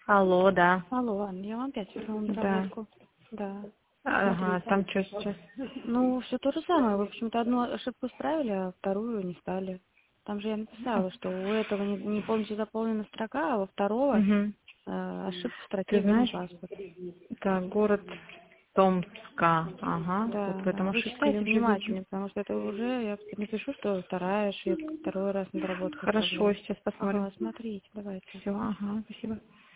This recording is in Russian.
Алло, да. Алло, Анна, я вам опять вернула на Да. работку. Да. Ага, Смотрите. там что сейчас? Ну, все то же самое. В общем-то, одну ошибку исправили, а вторую не стали. Там же я написала, что у этого не полностью заполнена строка, а у второго Угу. ошибка в строке Ты «Введен знаешь, паспорт». так, город Томска. Ага, вот Да, в этом да. Вы ошибка я читайте уже вижу. внимательнее, потому что это уже, я напишу, что вторая ошибка, второй раз недоработка Хорошо, исправляю. сейчас Ага, посмотрим. смотрите, давайте. Все, ага, спасибо.